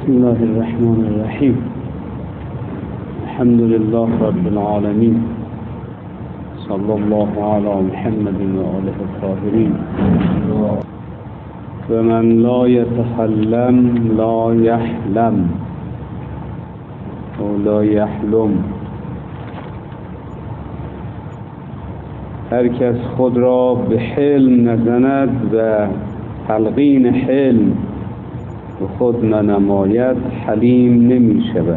بسم الله الرحمن الرحیم. الحمد لله رب العالمین، صلی الله علی محمد و آله الطاهرین. و من لا یتحلم لا یحلم و لا یحلم. هر کس خود را به حلم نزند و تلقین حلم به خود ننماید حلیم نمی شود.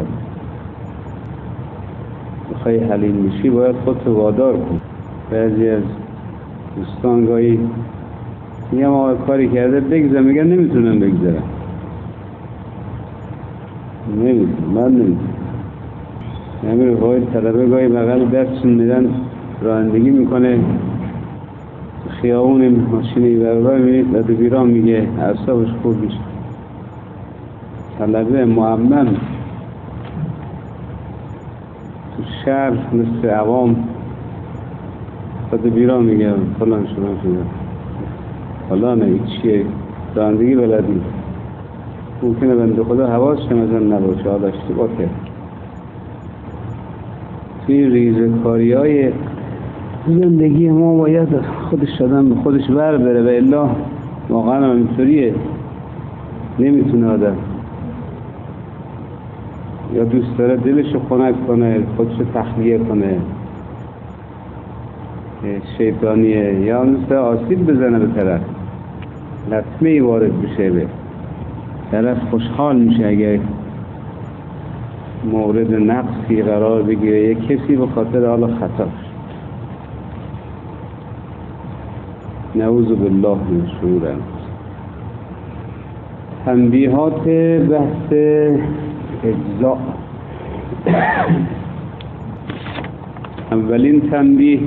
بخوای حلیم میشی باید خودت وادار کن. بعضی از دوستان گاهی میگم آقا کاری کرده بگذارم، میگن نمیتونم بگذارم، من نمیتونم. همین رفاقی طلبه گاهی بغل درسشون میدن رانندگی میکنه خیابون ماشینی برابر میبینید و دو بیران میگه اعصابش خوب میشه. طلبه معمم تو شهر مثل عوام و دو بیران میگه فلان شده فلانه این چیه رانندگی بلدی. ممکنه بنده خدا حواسش مثلا نباشه، حالا اشتباه کرد. توی ریزکاری های زندگی ما باید خودش آدم به خودش بر بره و الا واقعا اینطوریه نمیتونه آدم یا دوست داره دلشو خنک کنه، خودشو تخلیه کنه، شیطانیه، یا دوست داره آسیب بزنه به طرف، لطمه ای وارد بشه، به طرف خوشحال میشه اگر مورد نقصی قرار بگیره یک کسی به خاطر حالا خطاش. نعوذ بالله من شرور انفسنا. تنبیهات بحث اجزاء. اولین تنبیه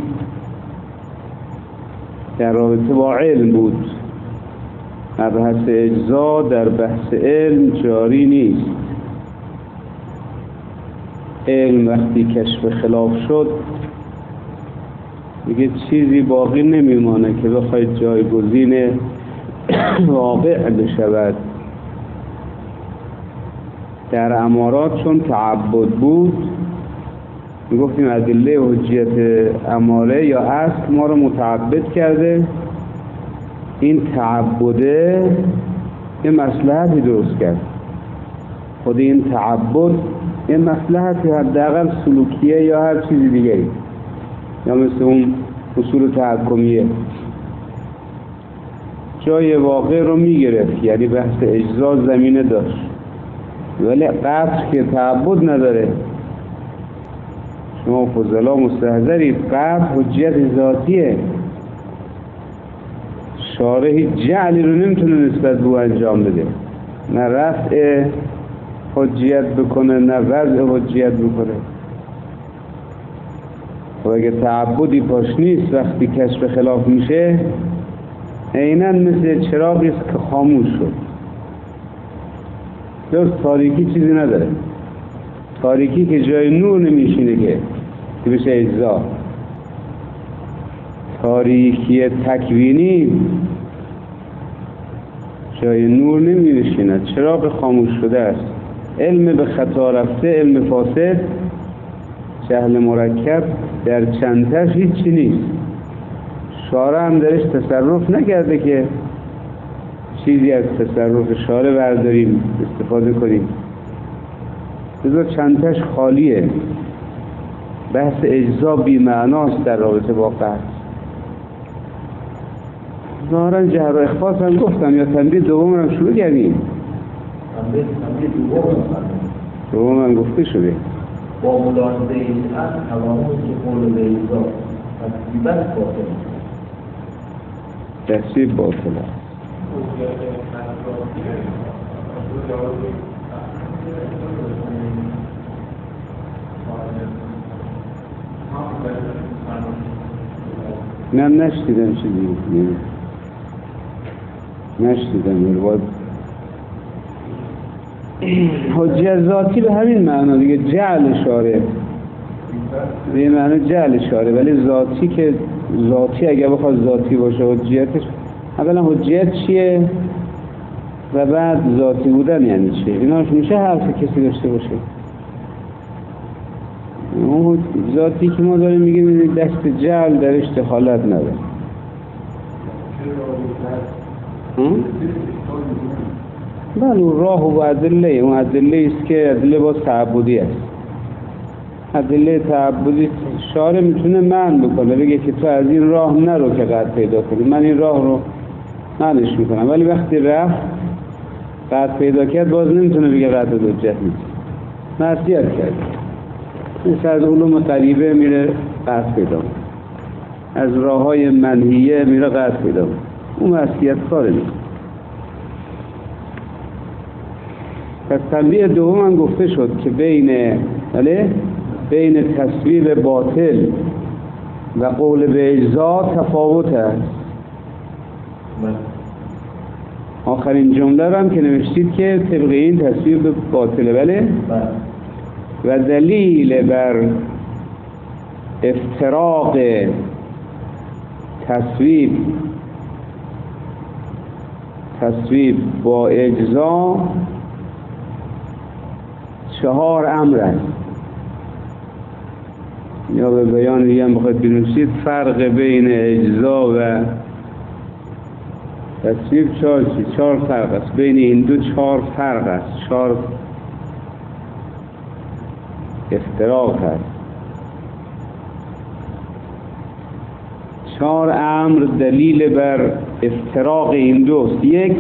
در رابطه با علم بود. بحث اجزاء در بحث علم جاری نیست. علم وقتی کشف خلاف شد دیگه چیزی باقی نمیمانه که بخواید جایگزین واقع بشود. در امارات چون تعبد بود میگفتیم ادله حجیت اماره یا اصل ما رو متعبد کرده. این تعبده یه مصلحتی درست کرد. خود این تعبد یه مصلحتی حداقل سلوکیه یا هر چیزی دیگری، یا مثل اون اصول تحکمیه جای واقع رو میگرفت. یعنی بحث اجزا زمینه داشت ولی قطع که تعبد نداره. شما فضلا مستحضرید قطع حجیت ذاتیه. شارح جعلی رو نمیتونه نسبت به او انجام بده، نه رفع حجیت بکنه نه وضع حجیت بکنه. و اگه تعبدی پاش نیست وقتی کشف خلاف میشه عیناً مثل چراغی است که خاموش شد. جز تاریکی چیزی نداره. تاریکی که جای نور نمیشینه که بشه اجزا. تاریکی تکوینی جای نور نمیشینه، چراغ خاموش شده است. علم به خطا رفته، علم فاسد، جهل مرکب در چندتش هیچی نیست. شارع هم درش تصرف نکرده که چیزی از تصرف شارع برداریم استفاده کنیم. لذا چندتش خالیه. بحث اجزا بی معناست در رابطه با قطع. ظاهرا جهر و اخفاص هم گفتم یا تنبیه دوم هم شروع کردیم. تنبیه دوم هم گفته شده. با ملاحظه این از تمامی که قول به اجزا تصویبت باطل تصویب باطل است. نه نشدیدم چیزی نشدیدم. حجیت ذاتی به همین معنا دیگه، جعل شاره به معنی جعل شاره، ولی ذاتی که ذاتی اگه بخواد ذاتی باشه حجیتش اولا حجیت چیه؟ و بعد ذاتی بودن یعنی چه؟ ایناش میشه حرف کسی داشته باشه؟ اون ذاتی که ما داریم میگیم دست جعل درش دخالت نداره. بله اون راه و ادله، اون ادله است که ادله باز تعبدی است. ادله تعبدی شارع میتونه منع بکنه، بگه که تو از این راه نرو که قطع پیدا کنی، من این راه رو منعش میکنم. ولی وقتی رفت قطع پیدا کرد باز نمیتونه بگه قطع حجت نیست، معصیت کرد. مثل از علوم غریبه میره قطع پیدا کنه، از راه های منهیه میره قطع پیدا کنه، اون معصیت کاره نیست. پس تنبیه دوم هم گفته شد که بین تصویب باطل و قول به اجزا تفاوت است. آخرین جمله هم که نوشتید که طبق این تصویب باطله، بله؟ و دلیل بر افتراق تصویب با اجزا 4 امر است. یا به بیان دیگه هم بخواید بنویسید فرق بین اجزا و تصویب 4 فرق است. بین این دو 4 فرق است، 4 افتراق است. 4 امر دلیل بر افتراق این دوست. 1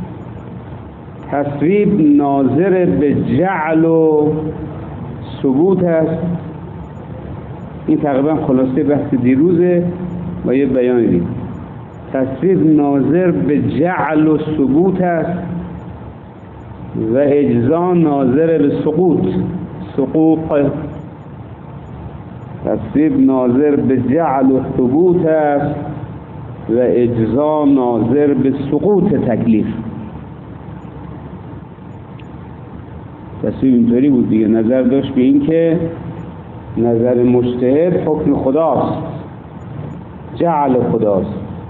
تصویب ناظر به جعل و ثبوت است. این تقریبا خلاصه بحث دیروزه با یه بیان دیگه. تصویب ناظر به جعل و ثبوت است و اجزا ناظر به سقوط. تصویب ناظر به جعل و ثبوت است و اجزا ناظر به سقوط تکلیف. تصویب اینطوری بود دیگه، نظر داشت به این که نظر مجتهد حکم خداست، جعل خداست،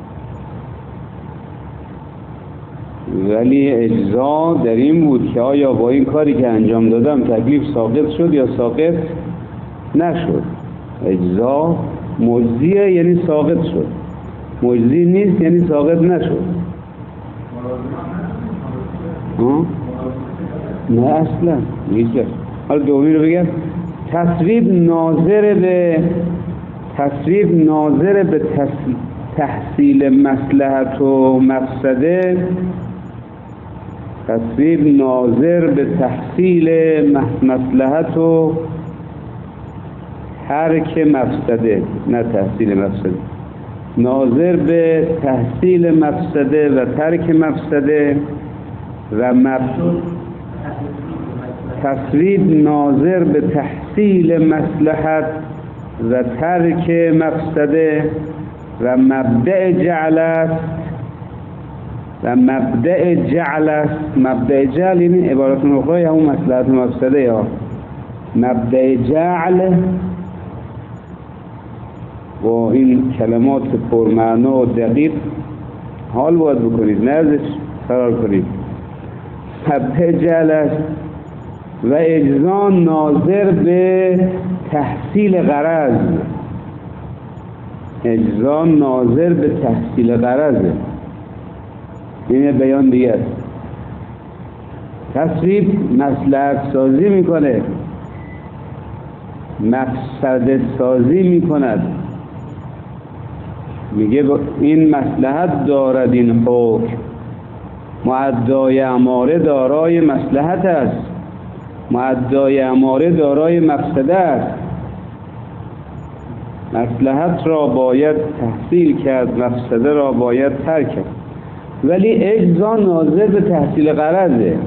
ولی اجزا در این بود که آیا با این کاری که انجام دادم تکلیف ساقط شد یا ساقط نشد. اجزا مجزیه یعنی ساقط شد، مجزی نیست یعنی ساقط نشد. نه اصلا نیست. حالا دومی رو بگم. تصویب ناظر به تحصیل مصلحت و مفسده. تصویب ناظر به تحصیل مصلحت و ترک مفسده، نه تحصیل مفسده. ناظر به تحصیل مفسده و ترک مفسده و تصویب ناظر به تحصیل مصلحت و ترک مفسده و مبدأ جعل است. مبدأ جعل یعنی عبارت اخرى یا همون مصلحت و مفسده. یا مبدأ جعل با این کلمات پرمعنا و دقیق حال باید بکنید، نه ازش فرار کنید. مبدأ جعل است و اجزا ناظر به تحصیل غرض. اجزا ناظر به تحصیل غرضه. این بیان دیگه است. تصویب مصلحت سازی میکنه، مفسدت سازی میکند. میگه این مصلحت دارد این حکم، مؤدای اماره دارای مصلحت است، مؤدای اماره دارای مفسده است. مصلحت را باید تحصیل کرد، مفسده را باید ترک کرد. ولی اجزا ناظر به تحصیل غرضه.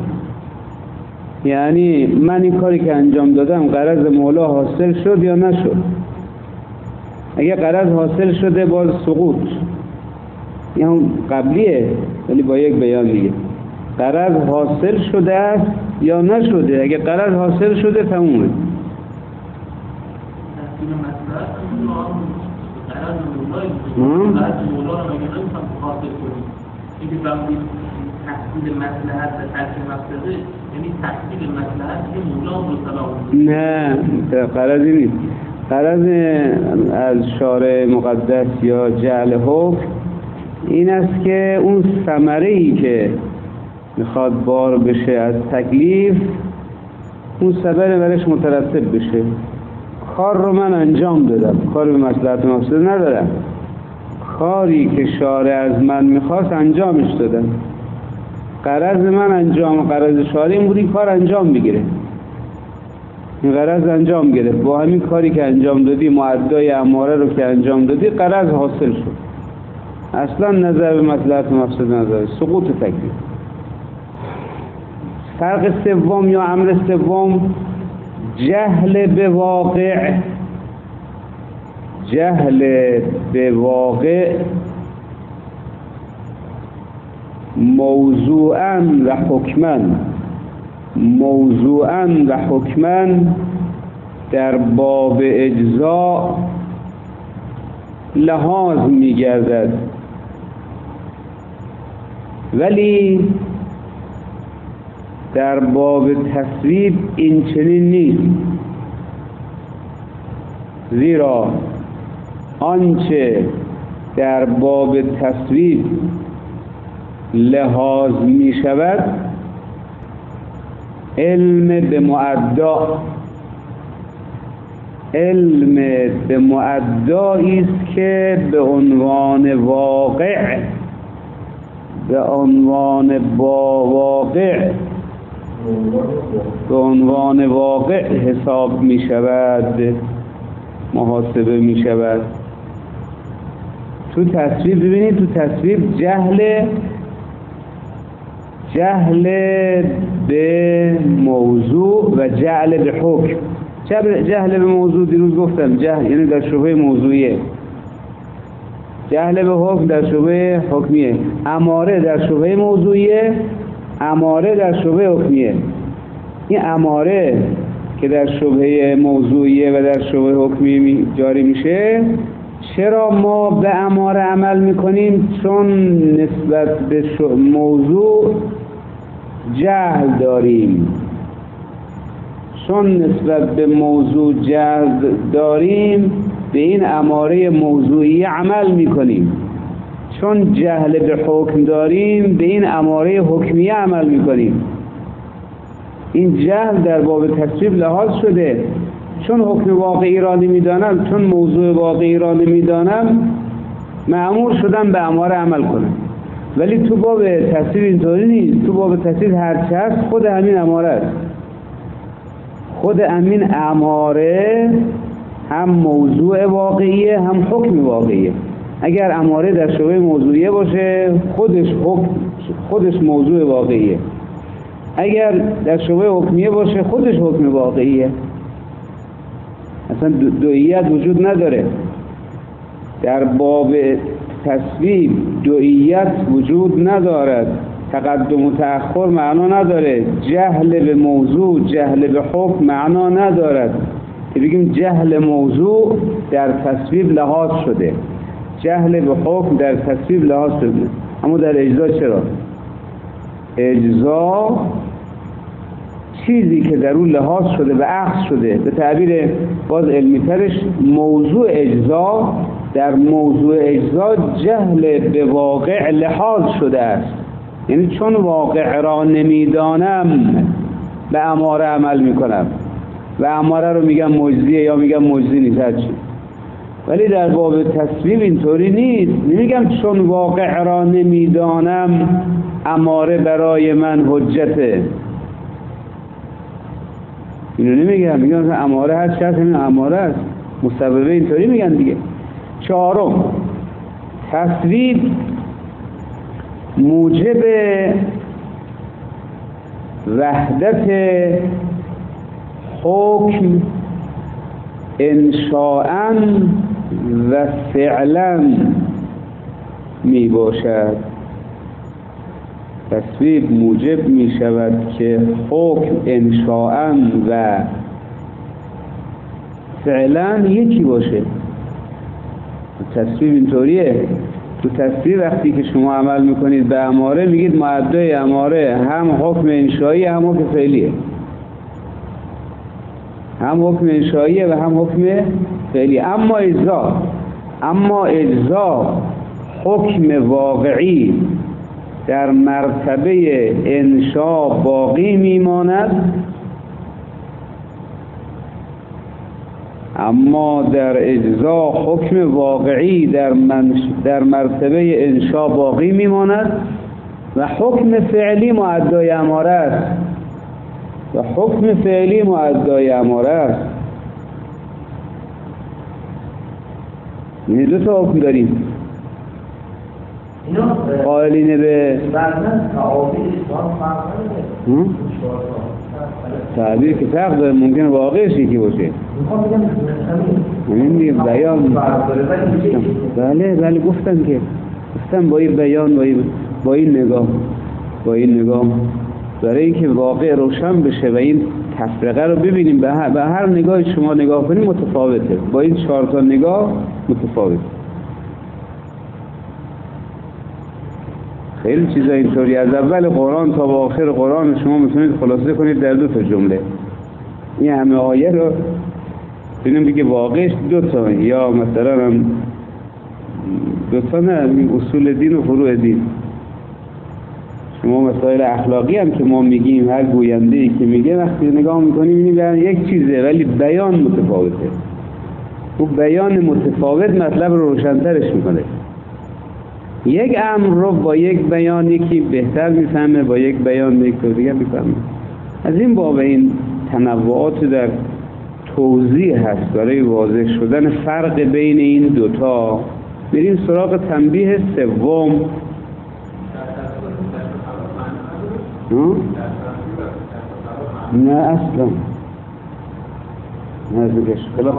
یعنی من این کاری که انجام دادم غرض مولا حاصل شد یا نشد. اگه غرض حاصل شده باز سقوط، یعنی قبلیه ولی با یک بیان دیگه. غرض حاصل شده است یا نشده. اگه غرض حاصل شده تمومه. تحصیل مصلحت و ترک مفسده، یعنی تحصیل مصلحت که مولا و صلاح. نه غرضی نیست. غرض از شارع مقدس یا جعل حکم این است که اون ثمره‌ای که میخواد بار بشه از تکلیف، اون ثمره برش مترتب بشه. کار رو من انجام دادم، کار به مصلحت مفسده ندارم، کاری که شارع از من میخواست انجامش دادم. غرض من غرض شارع این بودی کار انجام بگیره، این غرض انجام گرفت. با همین کاری که انجام دادی، معدای اماره رو که انجام دادی، غرض حاصل شد. اصلا نظر به مصلحت مفسده نداره، سقوط تکلیف. فرق سوم یا امر سوم جهل به واقع. جهل به واقع موضوعاً و حکماً، موضوعاً و حکماً در باب اجزا لحاظ می‌گردد، ولی در باب تصویب این چنین نیست. زیرا آنچه در باب تصویب لحاظ می شود علم به معدا، علم به معدایی است که به عنوان واقع، به عنوان واقع، به عنوان واقع حساب می شود، محاسبه می شود. تو تصویب ببینید، تو تصویب جهل به موضوع و جهل به حکم. جهل به موضوع دیروز گفتم، جهل یعنی در شبهه موضوعیه، جهل به حکم در شبهه حکمیه، اماره در شبهه موضوعیه، اماره در شبهه حکمیه. این اماره که در شبهه موضوعیه و در شبهه حکمی جاری میشه، چرا ما به اماره عمل میکنیم؟ چون نسبت به موضوع جهل داریم، چون نسبت به موضوع جهل داریم به این اماره موضوعی عمل میکنیم، چون جهل به حکم داریم به این اماره حکمی عمل میکنیم. این جهل در باب تصویب لحاظ شده. چون حکم واقعی را نمیدانم، چون موضوع واقعی را نمیدانم، مأمور شدم به اماره عمل کنم. ولی تو باب تصویب اینطوری نیست. تو باب تصویب هرچه هست خود همین اماره است. خود همین اماره هم موضوع واقعیه هم حکم واقعیه. اگر اماره در شبهه موضوعیه باشه خودش موضوع واقعیه، اگر در شبهه حکمیه باشه خودش حکم واقعیه. اصلا دوئیت وجود نداره. در باب تصویب دوئیت وجود ندارد، تقدم و تأخر معنا نداره، جهل به موضوع جهل به حکم معنا ندارد. که بگیم جهل موضوع در تصویب لحاظ شده، جهل به حکم در تصویب لحاظ شده. اما در اجزا چرا؟ اجزا چیزی که در اون لحاظ شده و اخذ شده، به تعبیر باز علمی ترش موضوع اجزا، در موضوع اجزا جهل به واقع لحاظ شده است. یعنی چون واقع را نمیدانم به اماره عمل میکنم و اماره رو میگم مجزیه یا میگم مجزی نیست هرچی. ولی در باب تصویب اینطوری نیست. نمیگم چون واقع را نمیدانم اماره برای من حجته، اینو نمیگم. میگم اماره هست، شرط همین اماره است، مسببه اینطوری میگن دیگه. چهارم، تصویب موجب وحدت حکم انشاءً و فعلاً می باشد. تصویب موجب می شود که حکم انشاءً و فعلاً یکی باشه. تصویب اینطوریه تو تفسیر وقتی که شما عمل میکنید به اماره میگید مؤدای اماره هم حکم انشایی هم حکم فعلیه، هم حکم انشاییه و هم حکم فعلی. اما اجزا حکم واقعی در مرتبه انشا باقی میماند، اما در اجزا حکم واقعی در مرتبه انشا باقی میماند و حکم فعلی مؤدای اماره است یعنی دو تا حکم داریم. قائلین به تعبیر که فرق داره، ممکن واقعش یکی باشه. همین دیگه بیان. بله گفتم با این بیان با این نگاه برای اینکه واقع روشن بشه و این تفرقه رو ببینیم. به هر نگاه شما نگاه کنیم متفاوته، با این 4 تا نگاه متفاوته. خیلی چیزا اینطوری از اول قرآن تا به آخر قرآن شما میتونید خلاصه کنید در 2 تا جمله. این همه آیه رو ببینیم دیگه واقعش 2 تا، یا مثلا هم 2 تا نه، اصول دین و فروع دین. شما مسائل اخلاقی هم که ما میگیم، هر گوینده‌ای که میگه وقتی نگاه میکنیم میبینیم یک چیزه ولی بیان متفاوته. و بیان متفاوت مطلب رو روشن‌ترش میکنه. یک امر رو با یک بیان یکی بهتر میفهمه، با یک بیان یک دیگه میفهمه. از این باب این تنوعات در توضیح هست برای واضح شدن فرق بین این 2 تا. بریم سراغ تنبیه سوم. نه اصلا نه اصلا کشف خلاف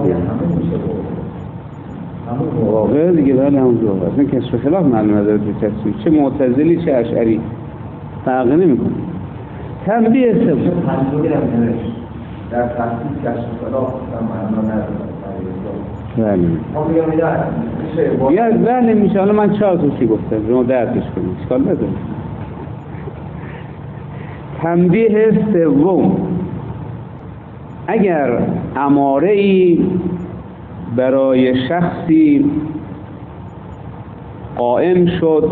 واقع دیگه بله همونجور اصلا کشف خلاف معلوم نداره تو تفسیر، چه معتزلی چه اشعری فرق نمیکنه. تنبیه سوم در تفسیر کشف خلاف معلوم نداره. بله میشه. حالا من 4 تا چی گفتم شما درکش کنید، اشکال نداره. تنبیه سوم: اگر اماره‌ای برای شخصی قائم شد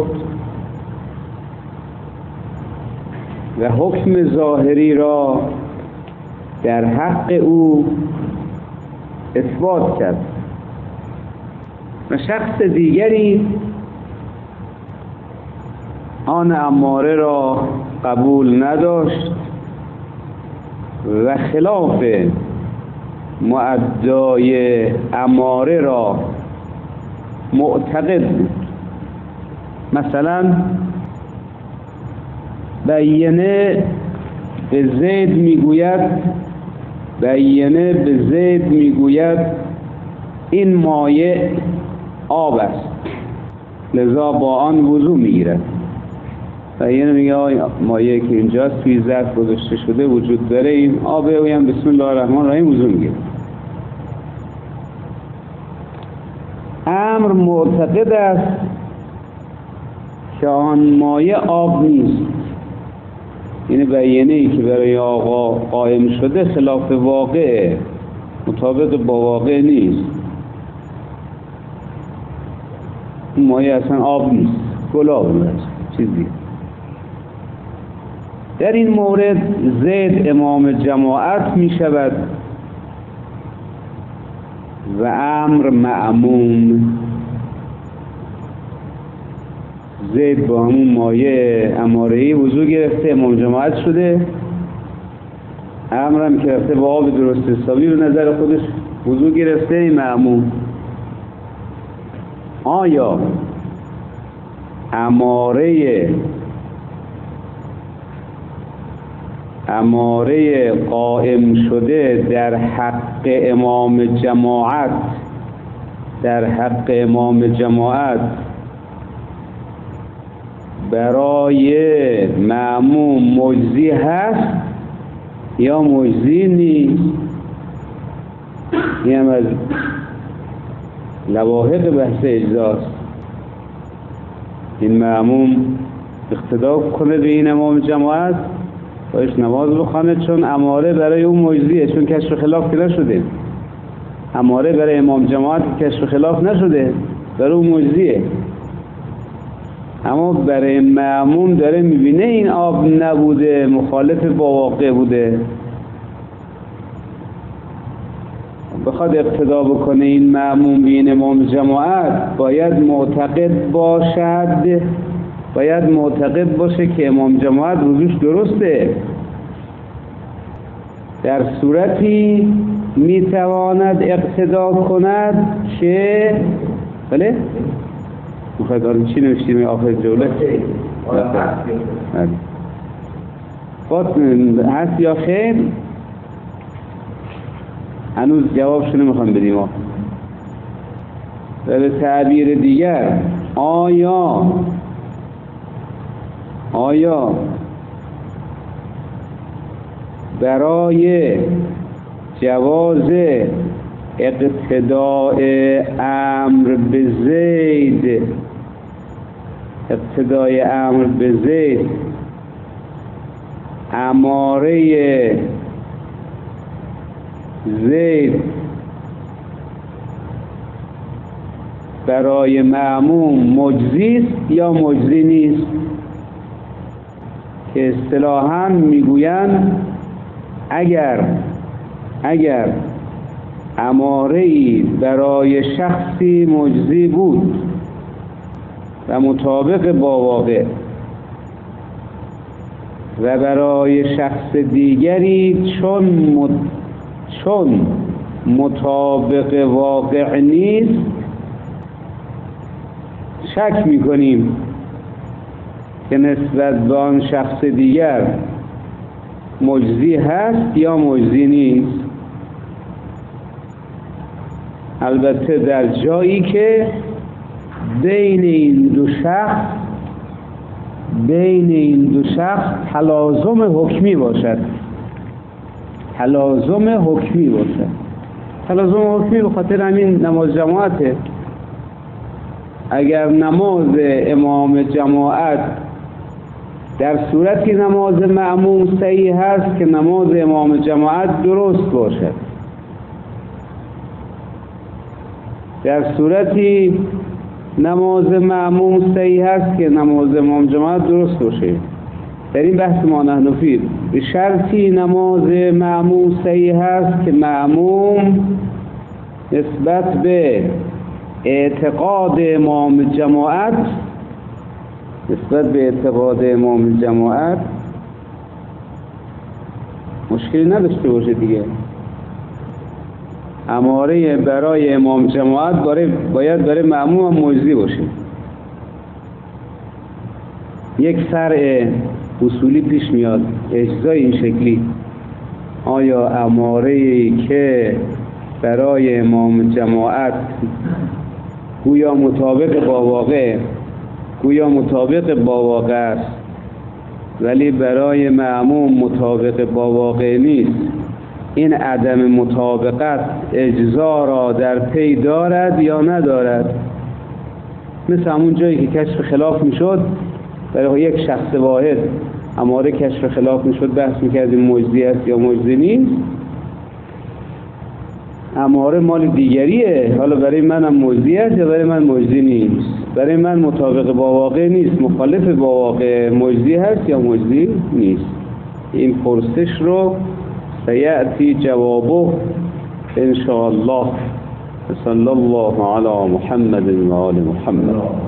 و حکم ظاهری را در حق او اثبات کرد و شخص دیگری آن اماره را قبول نداشت و خلاف مؤدای اماره را معتقد بود. مثلا بیینه به زید میگوید این مایع آب است، لذا با آن وضو میگیرد. بیینه میگه مایعی که اینجاست توی ظرف گذاشته شده وجود داره، این آبه، و هم بسم الله الرحمن الرحیم وضو میگیره. امر معتقد است که آن مایع آب نیست. یعنی بیینه‌ای که برای آقا قائم شده خلاف واقعه، مطابق با واقع نیست. این مایع اصلا آب نیست، گلاب نیست، چیزی. در این مورد زید امام جماعت می شود و امر مأموم. زید با همون مایه امارهی وضو گرفته، امام جماعت شده. امرم که رفته با آب درست حسابی به نظر خودش وضو گرفته، مأموم. آیا اماره قائم شده در حق امام جماعت برای مأموم مجزی هست یا مجزی نیست؟ این هم از لواحق بحث اجزاست. این مأموم اقتدا کنه به این امام جماعت، باش نماز بخونه، چون اماره برای اون مجزیه، چون کشف خلاف که نشده. اماره برای امام جماعت کشف خلاف نشده، برای اون مجزیه. اما برای مأموم داره میبینه این آب نبوده، مخالف با واقع بوده، بخواد اقتدا بکنه این مأموم به این امام جماعت، باید معتقد باشه که امام جماعت وضوش درسته. در صورتی میتواند اقتدا کند که بله؟ میخواید آره چی نوشتیم آخر جوله؟ هست یا خیر؟ هنوز جوابشو نمیخوام بدیم. و به تعبیر دیگر آیا برای جواز اقتداء امر به زید اماره زید برای مأموم مجزی است یا مجزی نیست؟ که اصطلاحاً میگویند اگر اماره‌ای برای شخصی مجزی بود و مطابق با واقع و برای شخص دیگری چون مطابق واقع نیست، شک میکنیم که نسبت به آن شخص دیگر مجزی هست یا مجزی نیست. البته در جایی که بین این دو شخص تلازم حکمی باشد. تلازم حکمی به خاطر همین نماز جماعته. اگر نماز امام جماعت در صورتی نماز مأموم صحیح هست که نماز امام جماعت درست باشد، در صورتی نماز مأموم صحیح هست که نماز امام جماعت درست باشه. در این بحث ما نحنفی به شرطی نماز مأموم صحیح هست که مأموم نسبت به اعتقاد امام جماعت مشکلی نداشته باشه دیگه. اماره برای امام جماعت باید برای مأموم هم مجزی باشه. یک فرع اصولی پیش میاد اجزای این شکلی: آیا اماره‌ای که برای امام جماعت گویا مطابق با واقع است ولی برای مأموم مطابق با واقع نیست، این عدم مطابقت اجزا را در پی دارد یا ندارد؟ مثل همون جایی که کشف خلاف میشد برای یک شخص واحد، اماره کشف خلاف میشد، بحث میکردیم مجزی است یا مجزی نیست. اماره مال دیگریه، حالا برای منم مجزی است یا برای من مجزی نیست؟ برای من مطابق با واقع نیست، مخالف با واقع، مجزی هست یا مجزی نیست؟ این پرسش رو سیأتی جوابه ان شاء الله. صلی الله علی محمد و آل محمد.